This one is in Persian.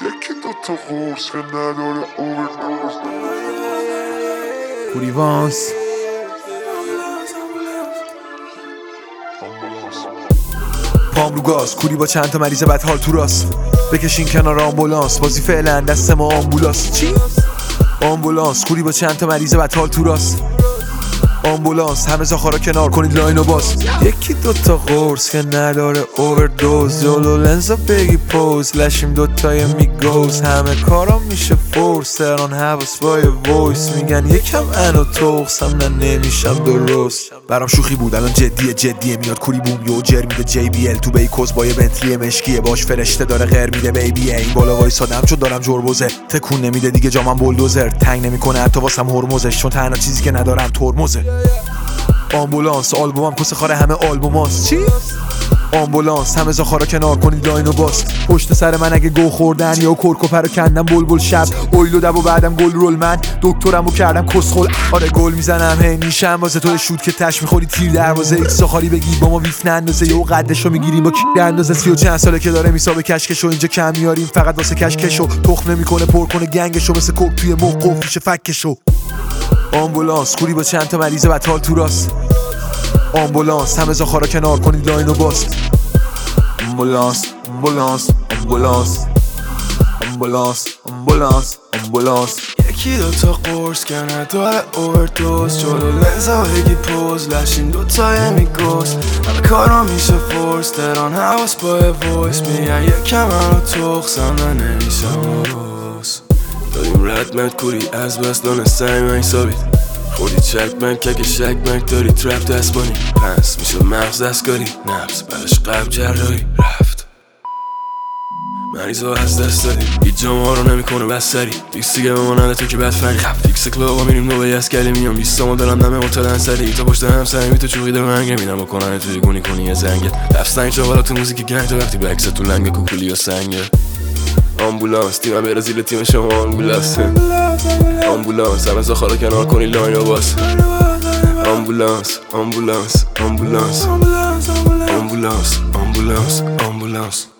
یکی دوتا قرص که نداره اووردوز. کوریوانس پام رو گاز، کوری با چند تا مریض بد حال تو راست. بکشین کنار آمبولانس، بازی فعلا دست ما آمبولاس. چی؟ آمبولانس، کوری با چند تا مریض بد حال تو راست. آمبولانس، همه زاخارا کنار کنید لاینو باز. یکی دوتا قرص که نداره اووردوز. جلو لنزا بگی پوز، لشیم دوتای میگوز. همه کارام میشه فورس، تران حواس بای وایس. میگن یکم انو توخسم نه نمیشم درست. برام شوخی بود الان جدیه میاد کوری بوم یو جر میده جی بی ال تو بیکوز با یه بنتلی مشکیه. باش فرشته داره غیر میده بیبیه. این بالا وایسادم چون دارم جربوزه. تکون نمیده دیگه جامم بولدوزر. تنگ نمیکنه حتی واسم هرمزش، چون تنها چیزی که ندارم ترمزه. آمبولانس، آلبومم کس خاره همه آلبوماست. چی؟ آمبولانس، همه زاخارا کنار کنید لاینو باز. پشت سر من اگه گو خوردن یا کرکو پرو کندم بلبل شب. اویلو دب و بعدم گل رول من دکترمو کردم کسخل. آره گل میزنم هی میشم واسه تو شوت که تش میخوری تیر دروازه. ایکس ساخاری بگی با ما ویف نندازه یهو قدشو میگیریم با کی اندازه. 30 و چند ساله که داره میسابه کشکشو اینجا کم میاریم فقط واسه کشکشو. تخم نمیکنه پر کنه گنگشو مثل کوک توی موقف میشه فکشو. آمبولانس، کوری با چند تا مریض بد حال تو راست. آمبولانس، همه زاخارا کنار کنید لاینو باز. آمبولانس آمبولانس آمبولانس آمبولانس آمبولانس آمبولانس. یکی دوتا قرص که نداره اووردوز. جلو لنزا بگی پوز، لشین دوتای میگوز. همه کارا میشه فورس، تران حواس با وایس. میگن یکم منو توخسم نه نمیشم روز. داریم ردمت کوری از بس دانستنی من ثابت. خوردی چک من که شک من داری ترپ دست بانی. پنس میشه مغز دستکاری نفس بعدش قلب جراحی رفت. مریضا از دست دادیم هیچ جامعه رو نمیکنه بستری. فیکس دیگه به ما نده تو که بد فنی. فیکس کلابا میریم نوبه از کلی میام 20 ما دارم نمه مطلع انسری. تا پشت هم سرمی تو چوقی دو هنگه میرم بکنن توی گونی کنی یه زنگه. دفستنی چاوالا تو موزیک گنگ تا وقتی بکس تو لنگ کوکولی و سنگه. آمبولانس تیم برزیل تیم شما آمبولانس. آمبولانس همه زاخارا کنار کنی لاینو باز. آمبولانس آمبولانس آمبولانس آمبولانس آمبولانس آمبولانس.